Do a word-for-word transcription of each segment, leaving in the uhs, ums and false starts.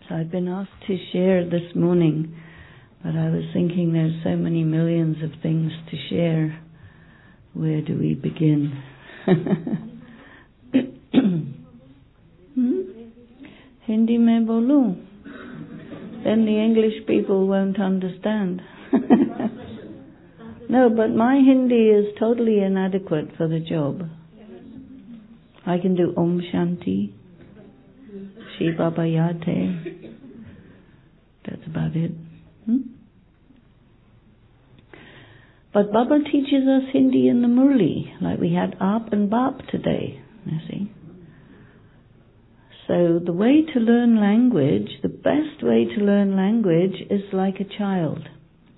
So I've been asked to share this morning, but I was thinking there's so many millions of things to share. Where do we begin? hmm? Hindi mein bolu. Then the English people won't understand. No, but my Hindi is totally inadequate for the job. I can do Om Shanti, Shiva Bayate. That's about it. Hmm? But Baba teaches us Hindi in the Murli, like we had Aap and Baap today, you see. So the way to learn language, the best way to learn language is like a child.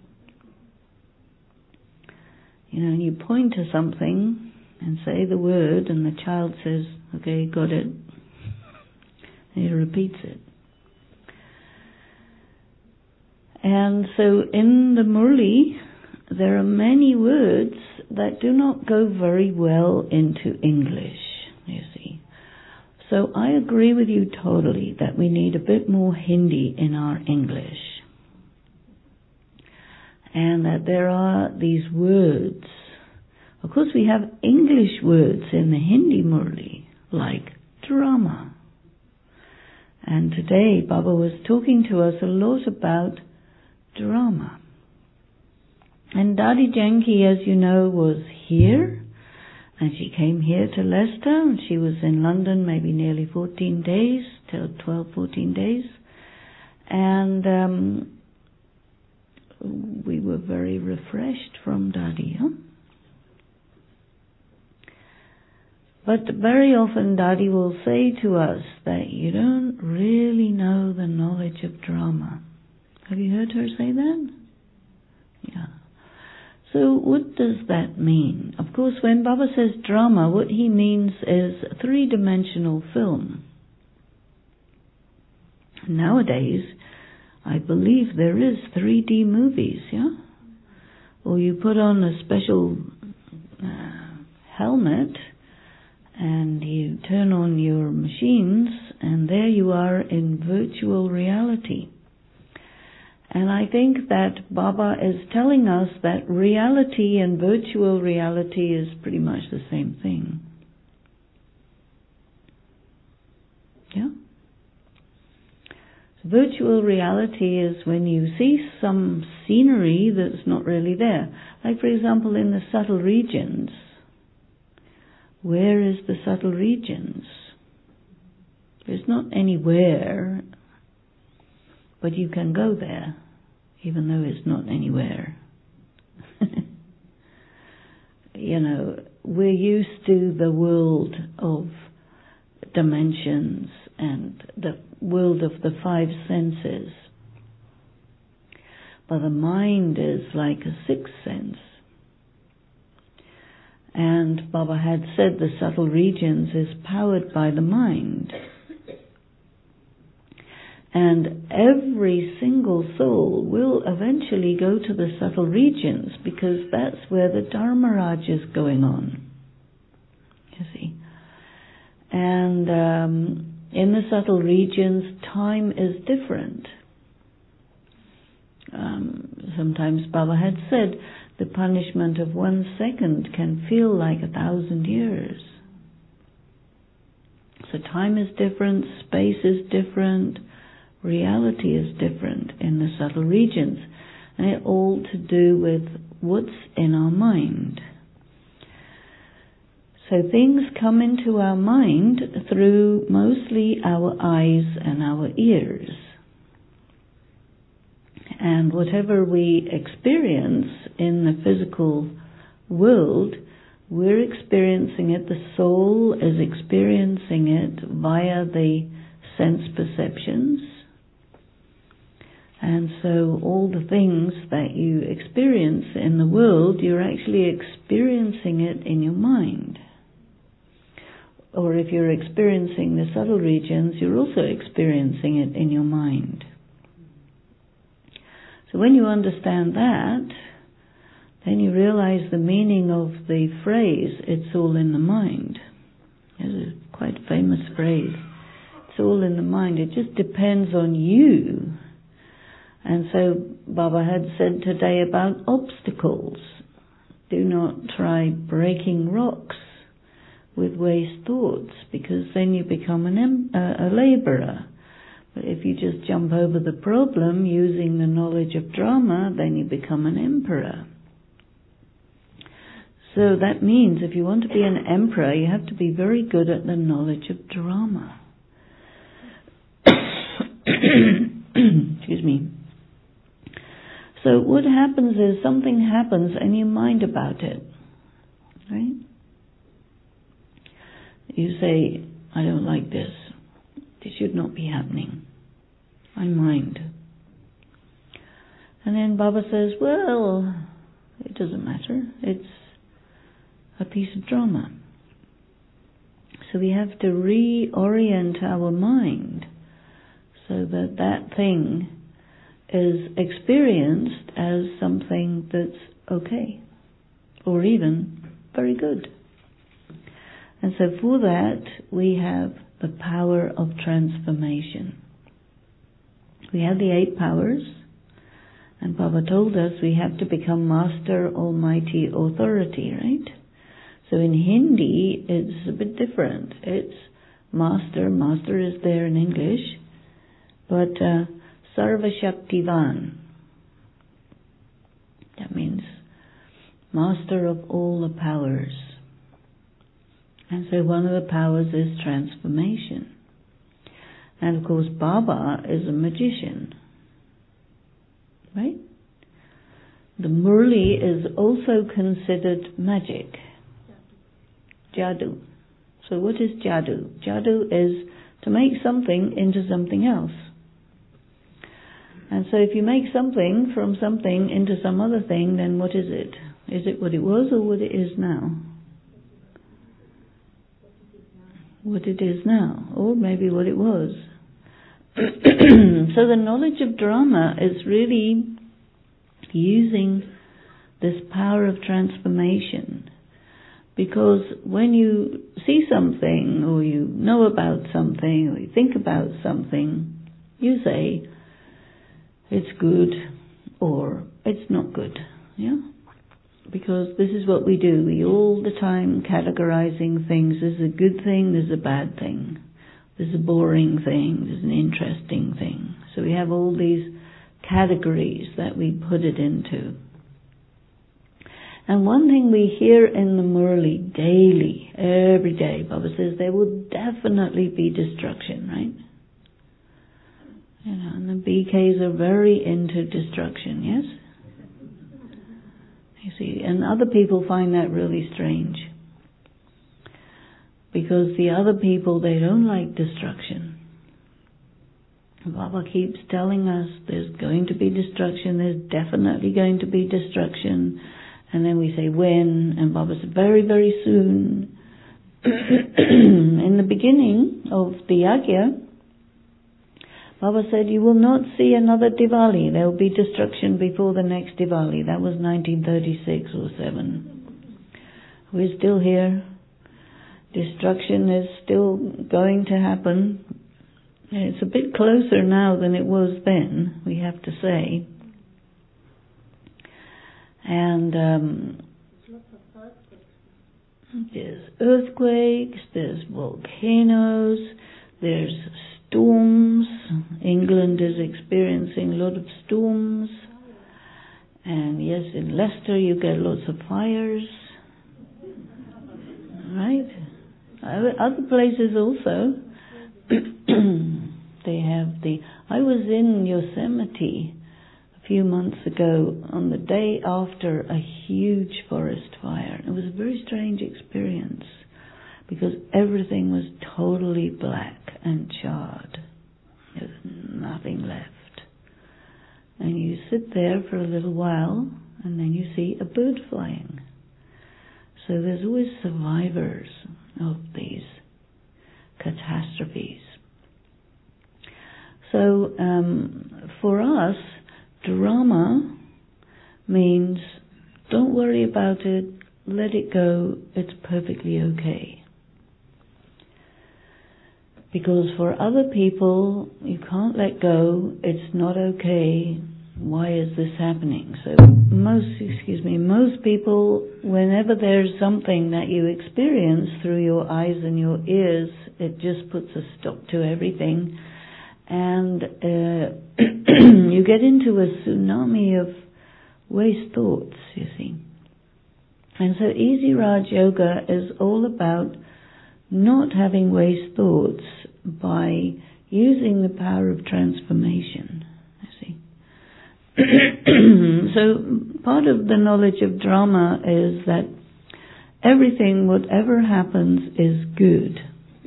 You know, you point to something and say the word and the child says, okay, got it. And he repeats it. And so in the Murli, there are many words that do not go very well into English, you see. So I agree with you totally that we need a bit more Hindi in our English. And that there are these words. Of course we have English words in the Hindi Murli, like drama. And today Baba was talking to us a lot about drama. And Dadi Janki, as you know, was here. And she came here to Leicester, and she was in London maybe nearly fourteen days, till twelve, fourteen days. And um, we were very refreshed from Dadi. Huh? But very often Dadi will say to us that you don't really know the knowledge of drama. Have you heard her say that? Yeah. So what does that mean? Of course, when Baba says drama, what he means is a three-dimensional film. Nowadays, I believe there is three D movies, yeah? Or you put on a special uh, helmet and you turn on your machines and there you are in virtual reality. And I think that Baba is telling us that reality and virtual reality is pretty much the same thing. Yeah? So virtual reality is when you see some scenery that's not really there. Like, for example, in the subtle regions. Where is the subtle regions? There's not anywhere, but you can go there, even though it's not anywhere. You know, we're used to the world of dimensions and the world of the five senses. But the mind is like a sixth sense. And Baba had said the subtle regions is powered by the mind. And every single soul will eventually go to the subtle regions because that's where the Dharmaraj is going on. You see. And um, in the subtle regions, time is different. Um, sometimes Baba had said the punishment of one second can feel like a thousand years. So time is different, space is different, reality is different in the subtle regions, and it's all to do with what's in our mind. So things come into our mind through mostly our eyes and our ears. And whatever we experience in the physical world, we're experiencing it, the soul is experiencing it via the sense perceptions. And so all the things that you experience in the world, you're actually experiencing it in your mind. Or if you're experiencing the subtle regions, you're also experiencing it in your mind. So when you understand that, then you realize the meaning of the phrase, it's all in the mind. It's a quite famous phrase. It It's all in the mind. It just depends on you. And so Baba had said today about obstacles. Do not try breaking rocks with waste thoughts, because then you become an em- uh, a laborer. But if you just jump over the problem using the knowledge of drama, then you become an emperor. So that means if you want to be an emperor, you have to be very good at the knowledge of drama. Excuse me. So what happens is something happens and you mind about it, right? You say, I don't like this. This should not be happening. I mind. And then Baba says, well, it doesn't matter. It's a piece of drama. So we have to reorient our mind so that that thing is experienced as something that's okay, or even very good. And so for that, we have the power of transformation. We have the eight powers, and Baba told us we have to become Master, Almighty, Authority, right? So in Hindi, it's a bit different. It's Master, Master is there in English, but uh, Sarva Shaktivan. That means Master of all the powers. And so one of the powers is transformation. And of course Baba is a magician. Right? The Murli is also considered magic. Jadoo. So what is Jadoo? Jadoo is to make something into something else. And so if you make something from something into some other thing, then what is it? Is it what it was or what it is now? What it is now, or maybe what it was. So the knowledge of drama is really using this power of transformation. Because when you see something, or you know about something, or you think about something, you say, it's good, or it's not good, yeah? Because this is what we do. We all the time categorizing things. There's a good thing, there's a bad thing. There's a boring thing, there's an interesting thing. So we have all these categories that we put it into. And one thing we hear in the Murli daily, every day, Baba says there will definitely be destruction, right? You know, and the B Ks are very into destruction, yes? You see, and other people find that really strange. Because the other people, they don't like destruction. Baba keeps telling us there's going to be destruction, there's definitely going to be destruction. And then we say when, and Baba said very, very soon. In the beginning of the Yajna, Baba said you will not see another Diwali. There will be destruction before the next Diwali. That was nineteen thirty-six or seven. We're still here. Destruction is still going to happen. It's a bit closer now than it was then, we have to say. And um, there's earthquakes, there's volcanoes, there's storms. England is experiencing a lot of storms. And yes, in Leicester you get lots of fires. Right? Other places also. They have the... I was in Yosemite a few months ago on the day after a huge forest fire. It was a very strange experience because everything was totally black and charred. There was nothing left. And you sit there for a little while and then you see a bird flying. So there's always survivors of these catastrophes. So um, for us, drama means don't worry about it, let it go, it's perfectly okay. Because for other people, you can't let go, it's not okay, why is this happening? So most, excuse me, most people, whenever there's something that you experience through your eyes and your ears, it just puts a stop to everything. And uh, you get into a tsunami of waste thoughts, you see. And so Easy Raj Yoga is all about not having waste thoughts by using the power of transformation, you see. So part of the knowledge of drama is that everything, whatever happens, is good.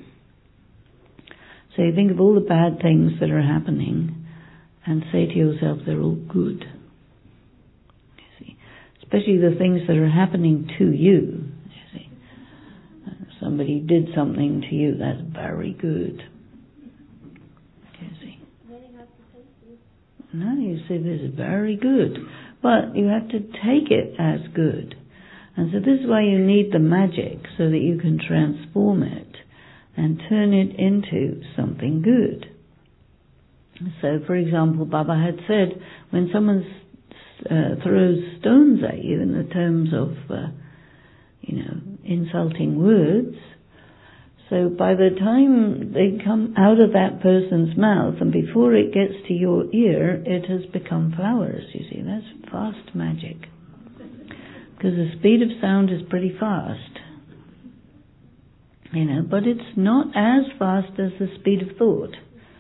So you think of all the bad things that are happening and say to yourself, they're all good. You see, especially the things that are happening to you. You see, somebody did something to you, that's very good. You see. No, you say this is very good, but you have to take it as good. And so this is why you need the magic, so that you can transform it and turn it into something good. So, for example, Baba had said, when someone uh, throws stones at you in the terms of, uh, you know, insulting words, so by the time they come out of that person's mouth and before it gets to your ear, it has become flowers, you see. That's fast magic. Because the speed of sound is pretty fast. You know, but it's not as fast as the speed of thought.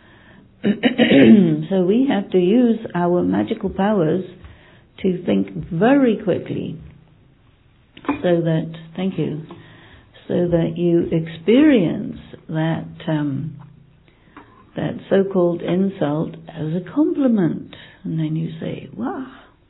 So we have to use our magical powers to think very quickly, so that, thank you, so that you experience that um, that so-called insult as a compliment, and then you say, wow.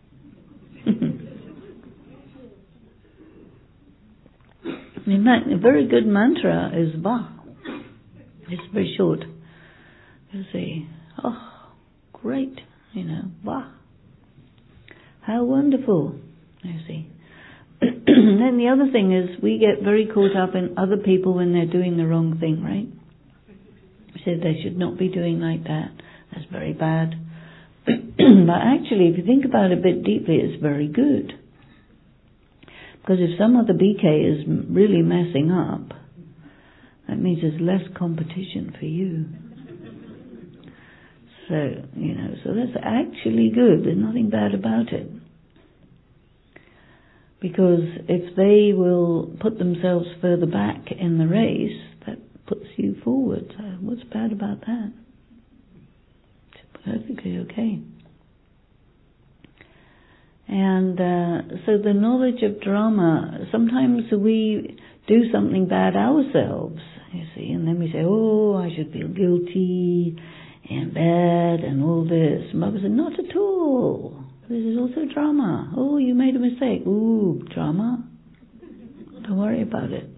In fact, a very good mantra is Vah. It's very short. You say, oh, great, you know, Vah. How wonderful, you see. Then the other thing is, we get very caught up in other people when they're doing the wrong thing, right? We say they should not be doing like that. That's very bad. But actually, if you think about it a bit deeply, it's very good. Because if some other B K is really messing up, that means there's less competition for you. So, you know, so that's actually good. There's nothing bad about it. Because if they will put themselves further back in the race, that puts you forward. So what's bad about that? It's perfectly okay. And uh, so the knowledge of drama, sometimes we do something bad ourselves, you see, and then we say, oh, I should feel guilty and bad and all this. And Baba said, not at all. This is also drama. Oh, you made a mistake. Ooh, drama. Don't worry about it.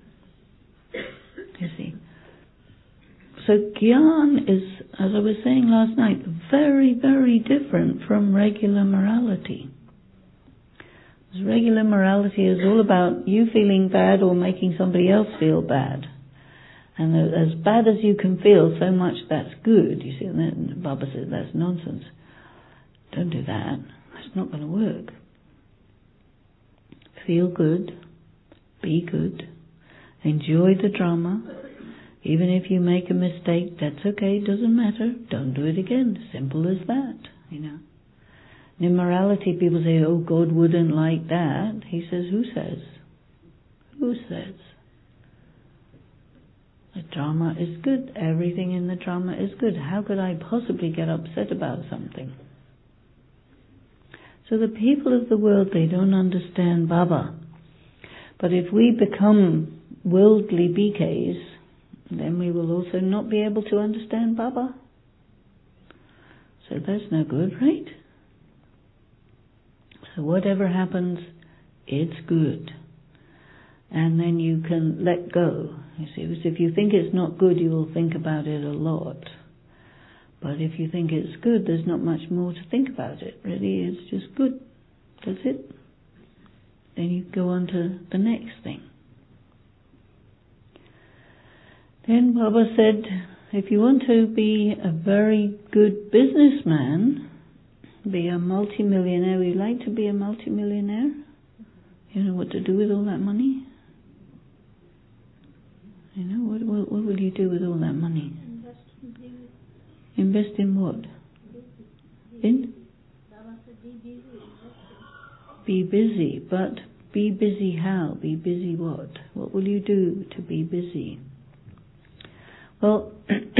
You see. So Gyan is, as I was saying last night, very, very different from regular morality. Because regular morality is all about you feeling bad or making somebody else feel bad. And as bad as you can feel, so much that's good. You see, and then Baba says that's nonsense. Don't do that. It's not going to work. Feel good. Be good. Enjoy the drama. Even if you make a mistake, that's okay. Doesn't matter. Don't do it again. Simple as that. You know. In morality, people say, "Oh, God wouldn't like that." He says, "Who says? Who says?" The drama is good. Everything in the drama is good. How could I possibly get upset about something? So the people of the world, they don't understand Baba. But if we become worldly B Ks, then we will also not be able to understand Baba. So that's no good, right? So whatever happens, it's good. And then you can let go. You see, because if you think it's not good, you will think about it a lot. But if you think it's good, there's not much more to think about it. Really, it's just good. That's it. Then you go on to the next thing. Then Baba said, if you want to be a very good businessman, be a multi-millionaire, would you like to be a multi-millionaire? You know what to do with all that money? You know, what, what, what will you do with all that money? Invest in what? In? Be busy, but be busy how? Be busy what? What will you do to be busy? Well,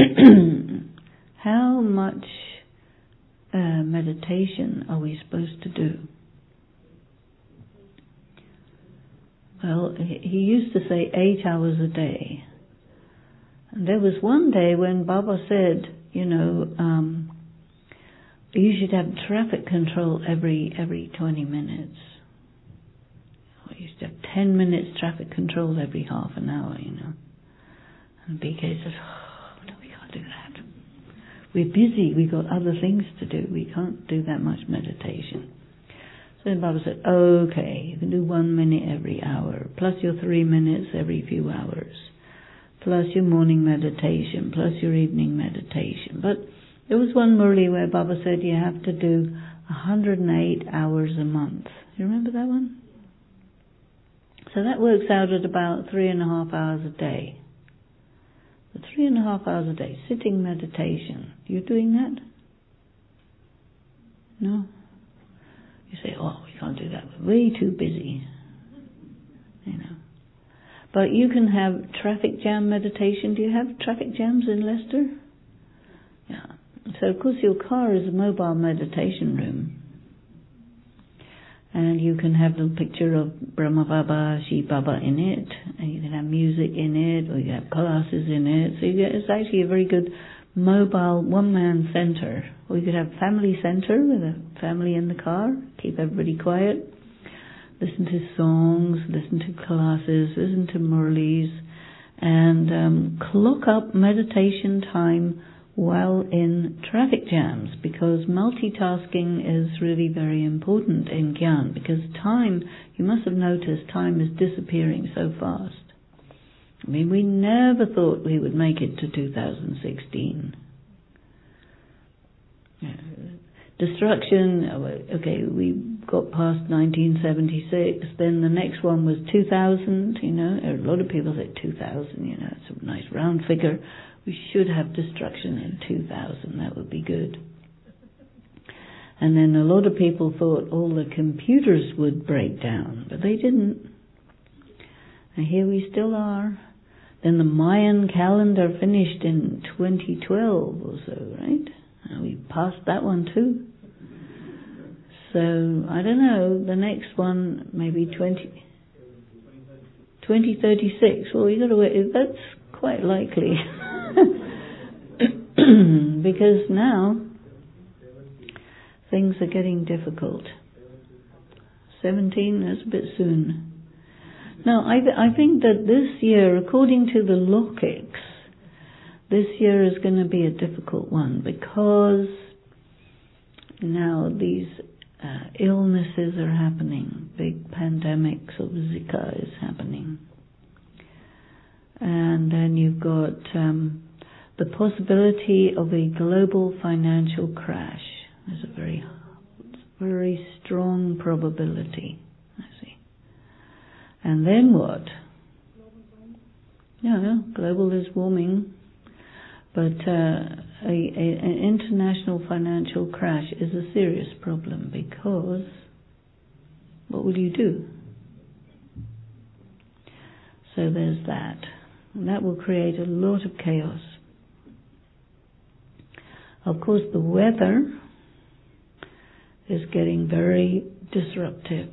how much uh, meditation are we supposed to do? Well, he used to say eight hours a day. And there was one day when Baba said, you know, um, you should have traffic control every every twenty minutes. You used to have ten minutes traffic control every half an hour, you know. And B K says, oh, no, we can't do that. We're busy, we've got other things to do, we can't do that much meditation. So then Baba said, okay, you can do one minute every hour, plus your three minutes every few hours, plus your morning meditation, plus your evening meditation. But there was one Murli where Baba said you have to do one hundred eight hours a month. You remember that one? So that works out at about three and a half hours a day. So three and a half hours a day, sitting meditation. You're doing that? No? You say, oh, we can't do that. We're way too busy. You know. But you can have traffic jam meditation. Do you have traffic jams in Leicester? Yeah. So of course your car is a mobile meditation room. And you can have the picture of Brahma Baba, Shiv Baba in it, and you can have music in it, or you have classes in it. So you get, it's actually a very good mobile one-man center. Or you could have family center with a family in the car, keep everybody quiet, listen to songs, listen to classes, listen to Murlis, and um, clock up meditation time while in traffic jams, because multitasking is really very important in Gyan, because time, you must have noticed, time is disappearing so fast. I mean, we never thought we would make it to two thousand sixteen. Destruction, okay, we got past nineteen seventy-six, then the next one was two thousand, you know, a lot of people say two thousand, you know, it's a nice round figure. We should have destruction in two thousand, that would be good. And then a lot of people thought all the computers would break down, but they didn't. And here we still are. Then the Mayan calendar finished in twenty twelve or so, right? And we passed that one too. So, I don't know, the next one, maybe twenty, twenty thirty-six. Well, you got to wait, that's quite likely. Because now things are getting difficult. seventeen, that's a bit soon. Now, I, th- I think that this year, according to the Lokics, this year is going to be a difficult one, because now these uh, illnesses are happening. Big pandemics of Zika is happening. And then you've got um, the possibility of a global financial crash. There's a very, very strong probability, I see. And then what? Yeah, global is warming, but uh, a, a, an international financial crash is a serious problem, because what will you do? So there's that. And that will create a lot of chaos. Of course, the weather is getting very disruptive.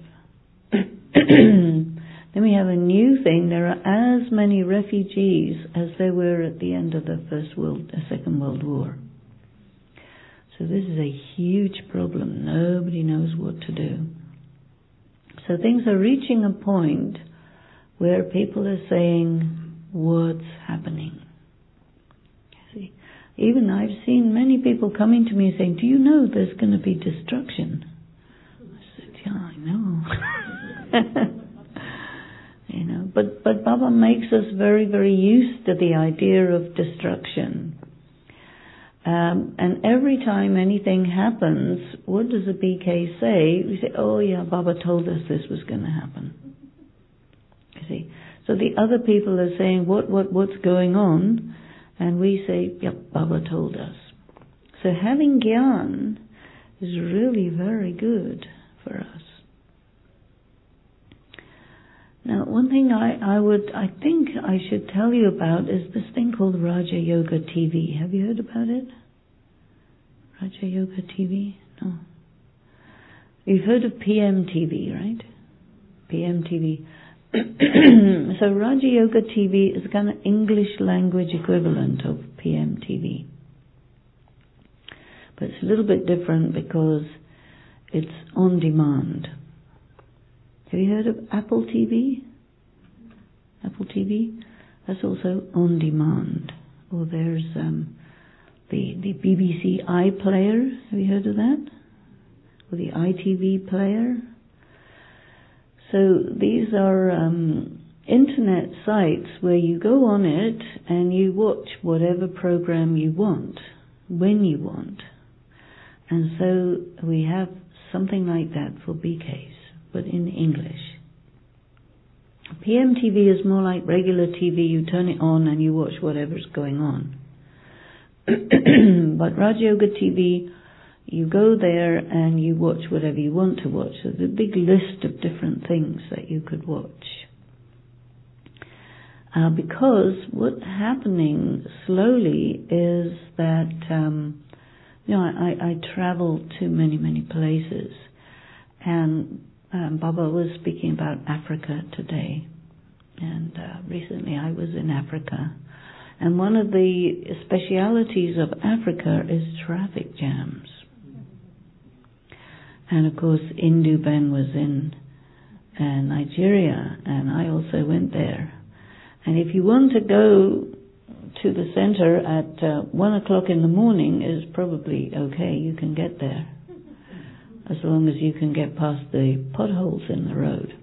Then we have a new thing. There are as many refugees as there were at the end of the First World, uh, Second World War. So this is a huge problem. Nobody knows what to do. So things are reaching a point where people are saying, what's happening? See, even I've seen many people coming to me saying, do you know there's going to be destruction? I said, yeah, I know. You know, but, but Baba makes us very, very used to the idea of destruction. Um, and every time anything happens, what does the B K say? We say, oh yeah, Baba told us this was going to happen. You see? So the other people are saying, what, what, what's going on? And we say, yep, Baba told us. So having Gyan is really very good for us. Now, one thing I, I would, I think I should tell you about is this thing called Raja Yoga T V. Have you heard about it? Raja Yoga T V? No. You've heard of P M T V, right? P M T V. So Raja Yoga T V is the kind of English language equivalent of P M T V. But it's a little bit different because it's on demand. Have you heard of Apple T V? Apple T V? That's also on demand. Or there's um, the, the B B C iPlayer. Have you heard of that? Or the I T V player? So these are um, internet sites where you go on it and you watch whatever program you want, when you want. And so we have something like that for B Ks, but in English. P M T V is more like regular T V. You turn it on and you watch whatever's going on. But Raja Yoga T V, you go there and you watch whatever you want to watch. So there's a big list of different things that you could watch. Uh, because what's happening slowly is that, um, you know, I, I travel to many, many places. And um, Baba was speaking about Africa today. And uh, recently I was in Africa. And one of the specialities of Africa is traffic jams. And of course, Indu Ben was in uh, Nigeria, and I also went there. And if you want to go to the center at uh, one o'clock in the morning, is probably okay. You can get there, as long as you can get past the potholes in the road.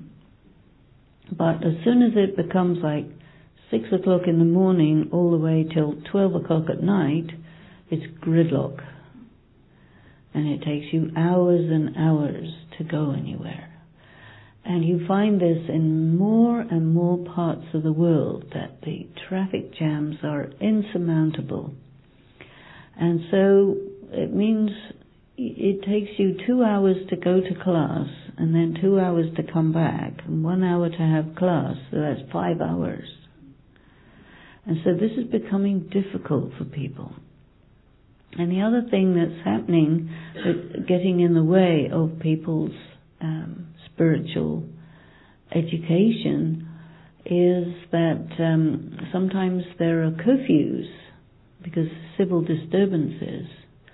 But as soon as it becomes like six o'clock in the morning, all the way till twelve o'clock at night, it's gridlock. And it takes you hours and hours to go anywhere. And you find this in more and more parts of the world, that the traffic jams are insurmountable. And so it means it takes you two hours to go to class, and then two hours to come back, and one hour to have class, so that's five hours. And so this is becoming difficult for people. And the other thing that's happening, that's getting in the way of people's um, spiritual education, is that um, sometimes there are curfews because civil disturbances.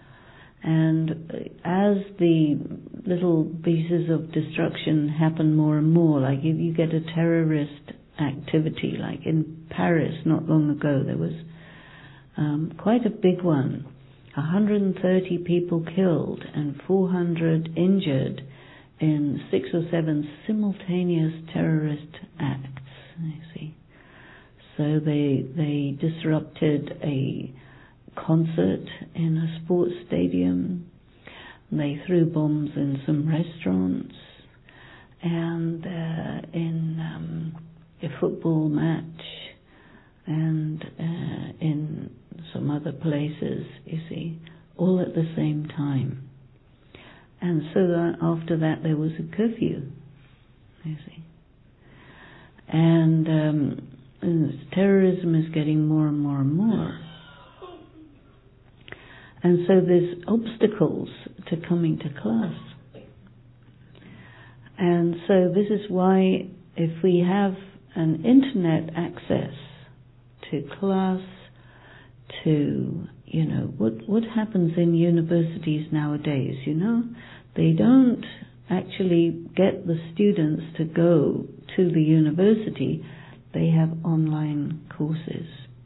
And as the little pieces of destruction happen more and more, like if you get a terrorist activity, like in Paris not long ago, there was um, quite a big one. one hundred thirty people killed and four hundred injured in six or seven simultaneous terrorist acts, you see. So they they disrupted a concert in a sports stadium, they threw bombs in some restaurants, and uh, in um, a football match, and uh, in some other places, you see, all at the same time. And so that after that there was a curfew, you see. And, um, and terrorism is getting more and more and more. And so there's obstacles to coming to class. And so this is why if we have an internet access to class, to, you know, what what happens in universities nowadays, you know, they don't actually get the students to go to the university, they have online courses.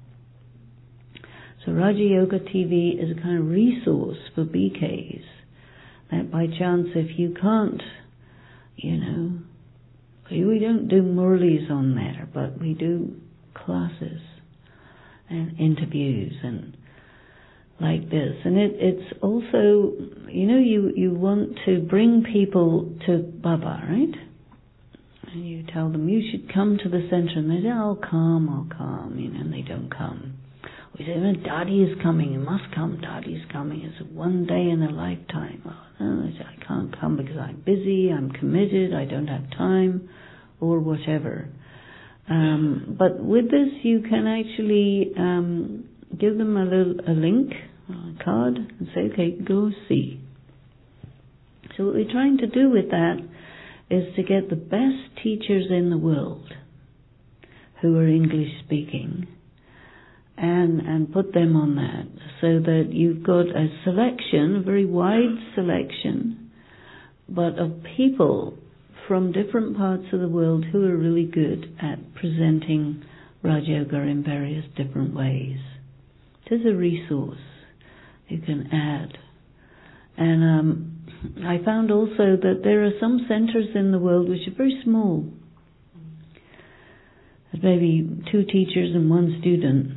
So Raja Yoga T V is a kind of resource for B Ks, that by chance if you can't, you know, We don't do Murlis on there, but we do classes and interviews and like this. And it, it's also, you know, you, you want to bring people to Baba, right? And you tell them, you should come to the center. And they say, I'll come, I'll come, you know, and they don't come. We say, well, Daddy is coming, you must come, Daddy's coming. It's one day in a lifetime. Well, no, they say, I can't come because I'm busy, I'm committed, I don't have time, or whatever. Um, but with this, you can actually um, give them a little a link, a card, and say, okay, go see. So what we're trying to do with that is to get the best teachers in the world who are English speaking and and put them on that, so that you've got a selection, a very wide selection, but of people from different parts of the world who are really good at presenting Raja Yoga in various different ways. It is a resource you can add. And um, I found also that there are some centers in the world which are very small. There's maybe two teachers and one student.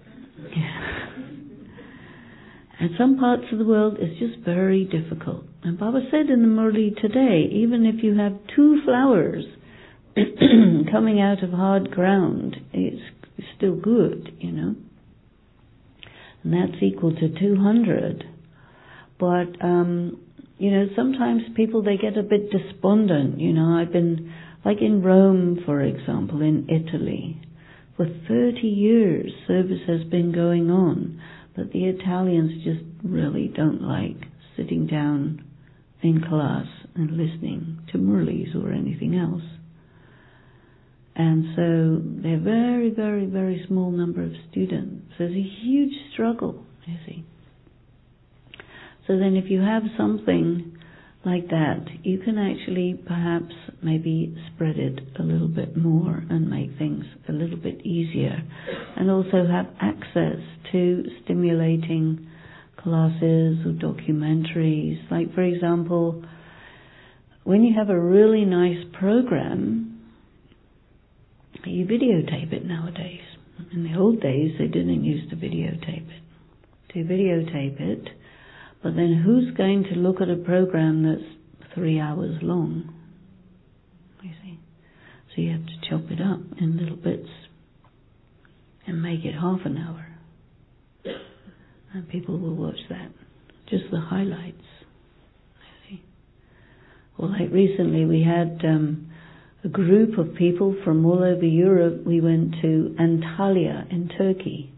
And some parts of the world it's just very difficult. And Baba said in the Murli today, even if you have two flowers coming out of hard ground, it's still good, you know. And that's equal to two hundred. But, um, you know, sometimes people, they get a bit despondent. You know, I've been, like in Rome, for example, in Italy, for thirty years service has been going on. But the Italians just really don't like sitting down in class and listening to Murlis or anything else. And so they're very, very, very small number of students. There's a huge struggle, you see. So then if you have something like that, you can actually perhaps maybe spread it a little bit more and make things a little bit easier. And also have access to stimulating classes or documentaries. Like, for example, when you have a really nice program, you videotape it nowadays. In the old days, they didn't used to videotape it. To videotape it, but then who's going to look at a program that's three hours long? You see? So you have to chop it up in little bits and make it half an hour. And people will watch that. Just the highlights. You see? Well, like recently we had um, a group of people from all over Europe. We went to Antalya in Turkey.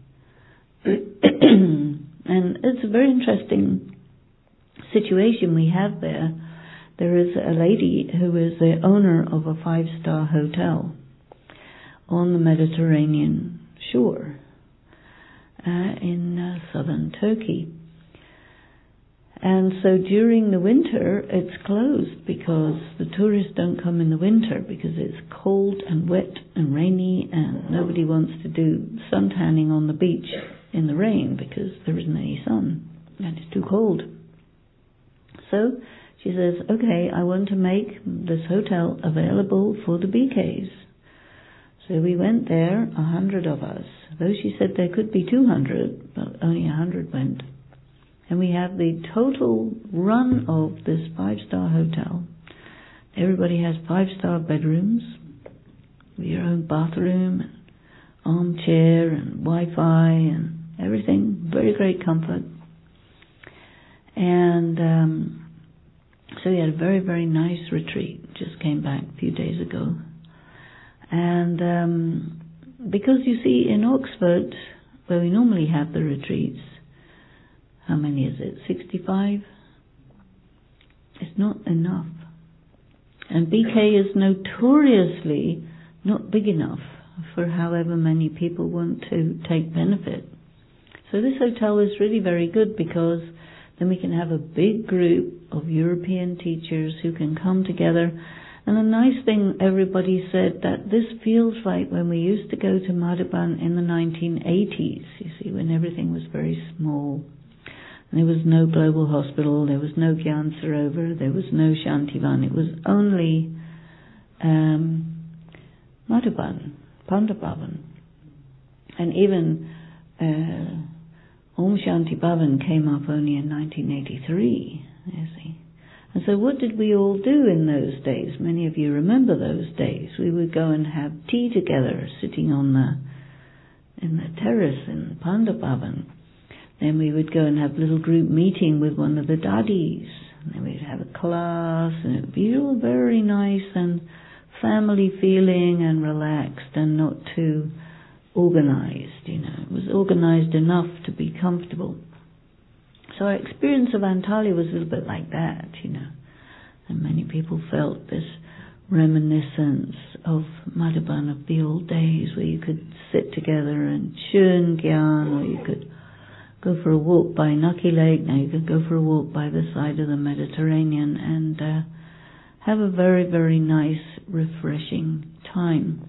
And it's a very interesting situation we have there. There is a lady who is the owner of a five-star hotel on the Mediterranean shore uh, in uh, southern Turkey. And so during the winter it's closed because the tourists don't come in the winter because it's cold and wet and rainy and nobody wants to do suntanning on the beach in the rain because there isn't any sun and it's too cold. So she says, okay, I want to make this hotel available for the B Ks. So we went there, a hundred of us. Though she said there could be two hundred, but only a hundred went. And we have the total run of this five-star hotel. Everybody has five-star bedrooms with your own bathroom, and armchair and Wi-Fi and everything. Very great comfort. And um, so we had a very, very nice retreat. Just came back a few days ago. And um, because you see in Oxford, where we normally have the retreats, how many is it? sixty-five? It's not enough. And B K is notoriously not big enough for however many people want to take benefit. So this hotel is really very good because then we can have a big group of European teachers who can come together. And the nice thing, everybody said that this feels like when we used to go to Madhuban in the nineteen eighties, you see, when everything was very small. And there was no global hospital, there was no Gyan Sarovar, there was no Shantivan. It was only um, Madhuban, Pandabhavan. And even uh, Om Shanti Bhavan came up only in nineteen eighty-three, you see. And so what did we all do in those days? Many of you remember those days. We would go and have tea together, sitting on the in the terrace in Pandabhavan. Then we would go and have a little group meeting with one of the dadis. And then we'd have a class, and it would be all very nice and family feeling and relaxed and not too organized, you know. It was organized enough to be comfortable. So our experience of Antalya was a little bit like that, you know. And many people felt this reminiscence of Madhuban, of the old days, where you could sit together and churn gyan, or you could go for a walk by Nucky Lake. Now you could go for a walk by the side of the Mediterranean and uh, have a very, very nice, refreshing time.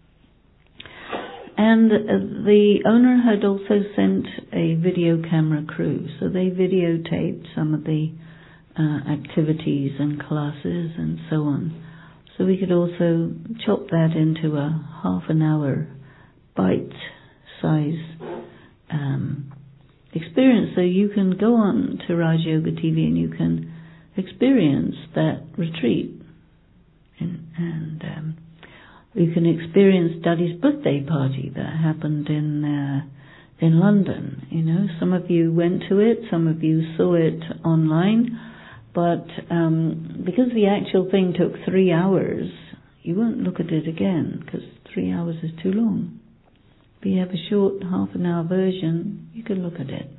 And the owner had also sent a video camera crew, so they videotaped some of the uh, activities and classes and so on. So we could also chop that into a half an hour bite-size um, experience. So you can go on to Raj Yoga T V and you can experience that retreat. And, and um, you can experience Daddy's birthday party that happened in uh, in London. You know, some of you went to it, some of you saw it online, but um, because the actual thing took three hours, you won't look at it again because three hours is too long. If you have a short half an hour version, you can look at it.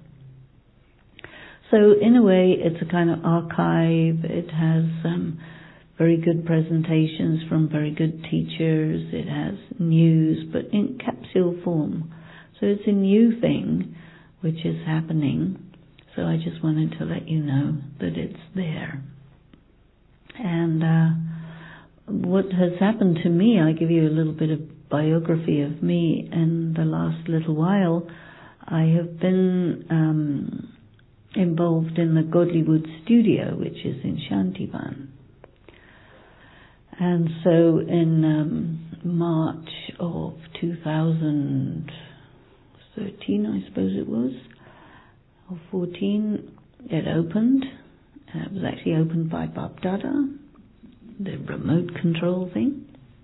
So in a way, it's a kind of archive. It has um, very good presentations from very good teachers. It has news, but in capsule form. So it's a new thing which is happening. So I just wanted to let you know that it's there. And uh, what has happened to me, I give you a little bit of biography of me. In the last little while, I have been um, involved in the Godlywood studio, which is in Shantivan. And so in um, March of two thousand thirteen, I suppose it was, or fourteen, it opened. Uh, it was actually opened by Bab Dada, the remote control thing.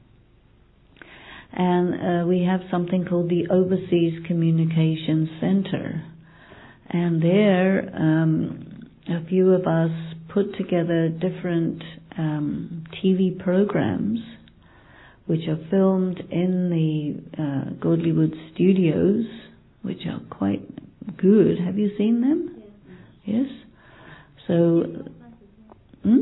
And uh, we have something called the Overseas Communication Center. And there, um, a few of us put together different um, T V programs which are filmed in the uh, Godlywood studios, which are quite good. Have you seen them? Yes. Yes? So, hmm?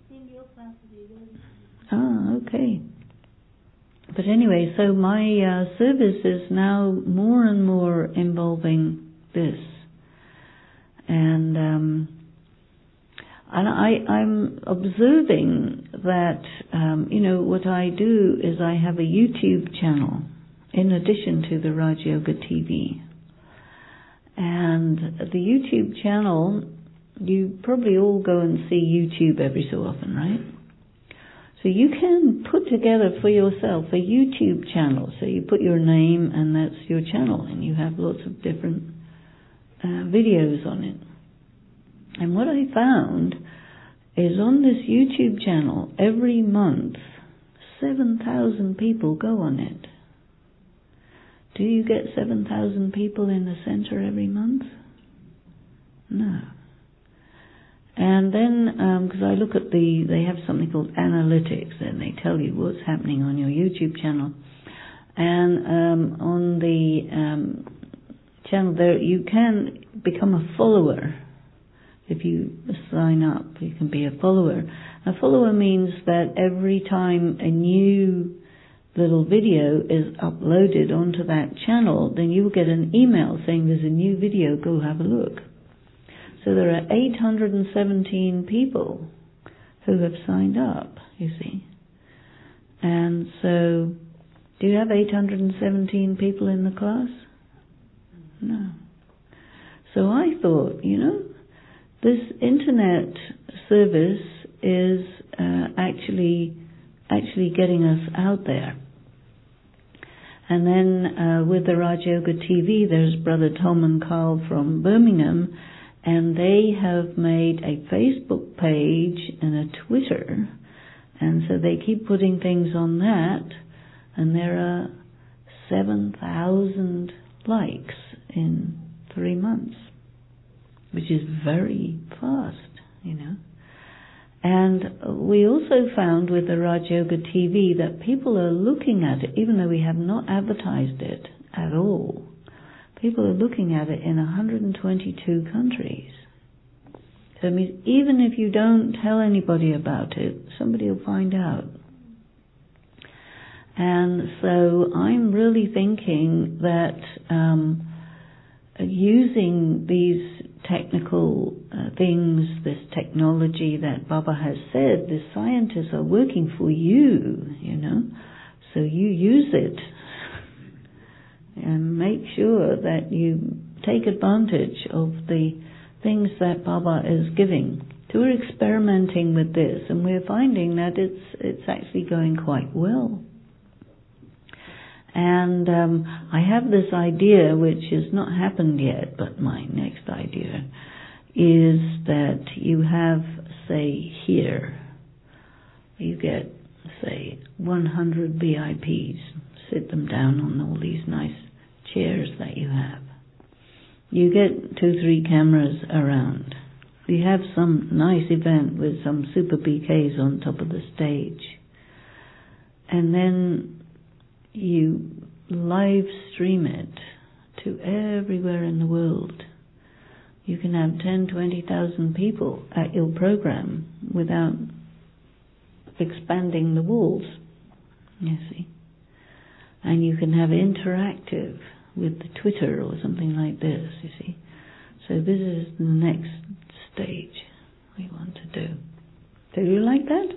Ah, okay. But anyway, so my uh, service is now more and more involving this. And um, and I, I'm observing that, um, you know, what I do is I have a YouTube channel in addition to the Raj Yoga T V. And the YouTube channel, you probably all go and see YouTube every so often, right? So you can put together for yourself a YouTube channel. So you put your name and that's your channel, and you have lots of different uh, videos on it. And what I found is on this YouTube channel, every month, seven thousand people go on it. Do you get seven thousand people in the center every month? No. And then, because um, I look at the, they have something called analytics, and they tell you what's happening on your YouTube channel. And um, on the um, channel there, you can become a follower. If you sign up, you can be a follower. A follower means that every time a new little video is uploaded onto that channel, then you will get an email saying there's a new video, go have a look. So there are eight hundred seventeen people who have signed up, you see. And so, do you have eight hundred seventeen people in the class? No. So I thought, you know, this internet service is uh, actually actually getting us out there. And then uh, with the Raj Yoga T V, there's Brother Tom and Carl from Birmingham, and they have made a Facebook page and a Twitter, and so they keep putting things on that, and there are seven thousand likes in three months, which is very fast, you know. And we also found with the Raj Yoga T V that people are looking at it, even though we have not advertised it at all. People are looking at it in one hundred twenty-two countries. So it means even if you don't tell anybody about it, somebody will find out. And so I'm really thinking that um, using these technical uh, things, this technology that Baba has said, the scientists are working for you, you know, so you use it and make sure that you take advantage of the things that Baba is giving. So we're experimenting with this, and we're finding that it's it's actually going quite well. And um, I have this idea, which has not happened yet, but my next idea is that you have, say, here, you get, say, one hundred V I Ps, sit them down on all these nice chairs that you have. You get two, three cameras around. You have some nice event with some super B Ks on top of the stage. And then you live stream it to everywhere in the world. You can have ten, twenty thousand people at your program without expanding the walls, you see. And you can have interactive with the Twitter or something like this, you see. So this is the next stage we want to do. Do you like that?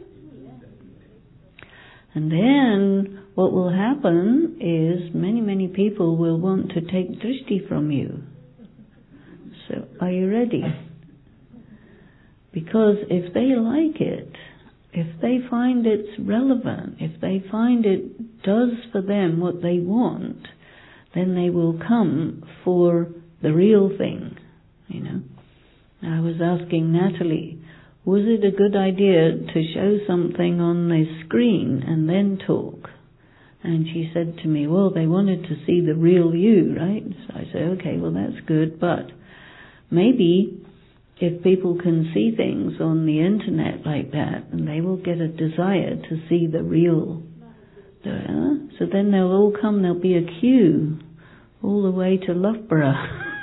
And then what will happen is many, many people will want to take drishti from you. So are you ready? Because if they like it, if they find it's relevant, if they find it does for them what they want, then they will come for the real thing, you know. I was asking Natalie, was it a good idea to show something on the screen and then talk? And she said to me, well, they wanted to see the real you, right? So I said, okay, well, that's good, but maybe if people can see things on the internet like that, and they will get a desire to see the real, uh, so then they'll all come, there'll be a queue all the way to Loughborough.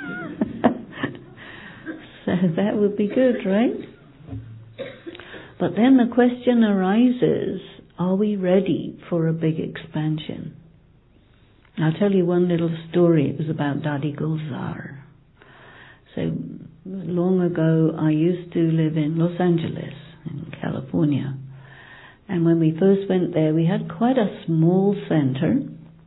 So that would be good, right? But then the question arises, are we ready for a big expansion? I'll tell you one little story. It was about Dadi Gulzar. So long ago, I used to live in Los Angeles, in California. And when we first went there, we had quite a small center.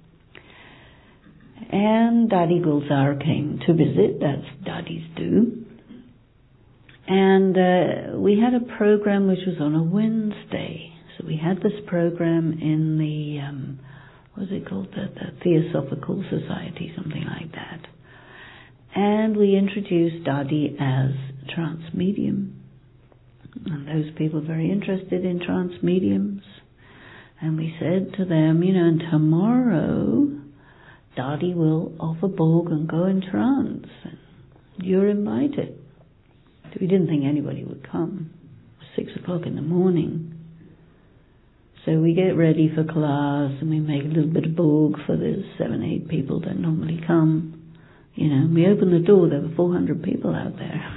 And Dadi Gulzar came to visit, as Dadis do. And uh, we had a program which was on a Wednesday. So we had this program in the, um, what was it called, the, the Theosophical Society, something like that. And we introduced Dadi as trance medium. And those people were very interested in trance mediums. And we said to them, you know, and tomorrow Dadi will offer Bhog and go in trance. And you're invited. We didn't think anybody would come. It was six o'clock in the morning. So we get ready for class and we make a little bit of Bhog for the seven, eight people that normally come. You know, we opened the door, there were four hundred people out there.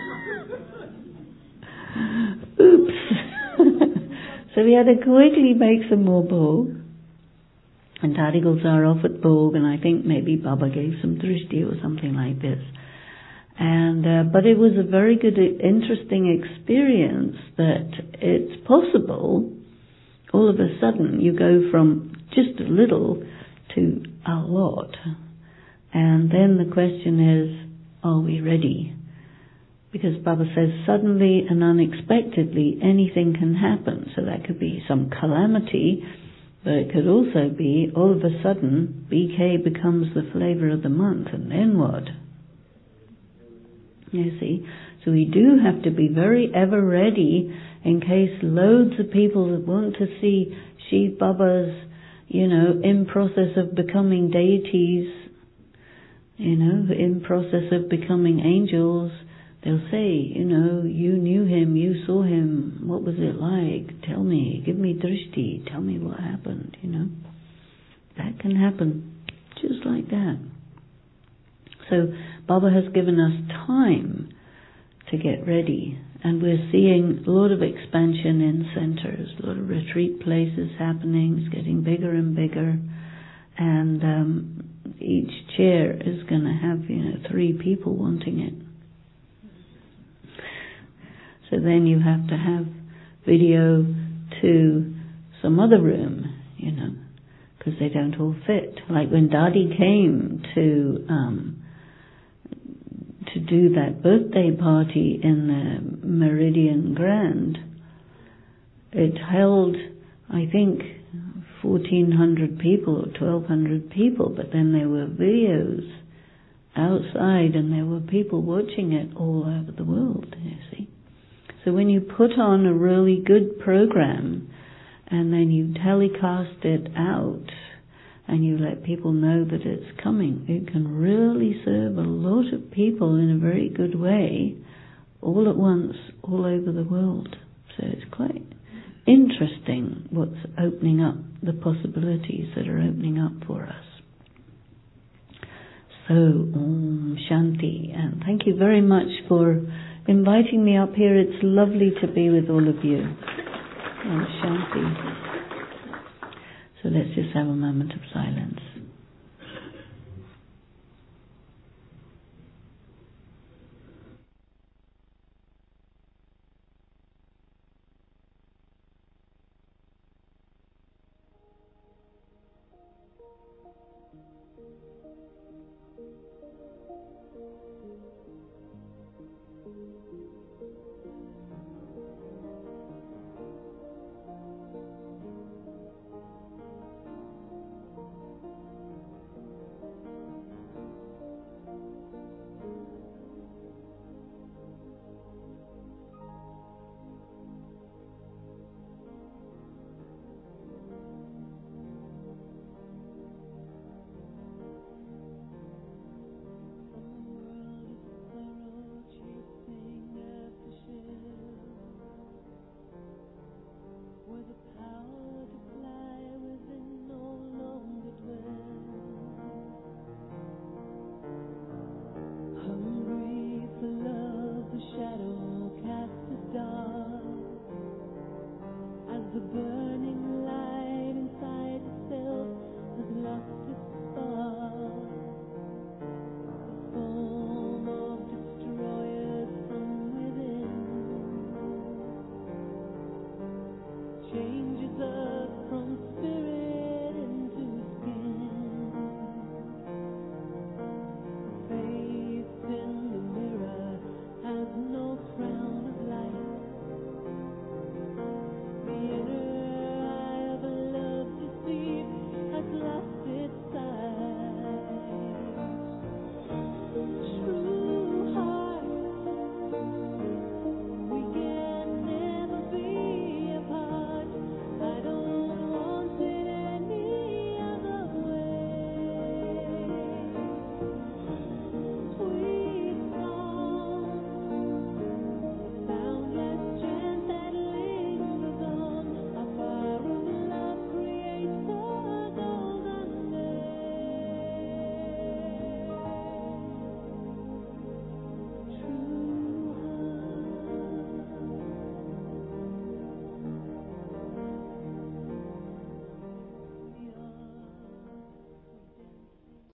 Oops. So we had to quickly make some more Bhog. And Dadi Gulzar offered Bhog, and I think maybe Baba gave some drishti or something like this. And uh, but it was a very good, interesting experience that it's possible all of a sudden you go from just a little to a lot. And then the question is, are we ready? Because Baba says suddenly and unexpectedly anything can happen. So that could be some calamity, but it could also be all of a sudden B K becomes the flavor of the month, and then what? You see? So we do have to be very ever ready in case loads of people that want to see Shiv Baba's, you know, in process of becoming deities, you know, in process of becoming angels. They'll say, you know, you knew him, you saw him, what was it like? Tell me, give me drishti, tell me what happened, you know. That can happen just like that. So Baba has given us time to get ready, and we're seeing a lot of expansion in centers, a lot of retreat places happening. It's getting bigger and bigger, and um, each chair is going to have, you know, three people wanting it. So then you have to have video to some other room, you know, because they don't all fit. Like when Dadi came to um, to do that birthday party in the Meridian Grand, it held, I think, fourteen hundred people or twelve hundred people, but then there were videos outside and there were people watching it all over the world, you see. So when you put on a really good program and then you telecast it out and you let people know that it's coming, it can really serve a lot of people in a very good way, all at once, all over the world. So it's quite interesting what's opening up, the possibilities that are opening up for us. So, Om Shanti, and thank you very much for inviting me up here. It's lovely to be with all of you. Om Shanti. So let's just have a moment of silence.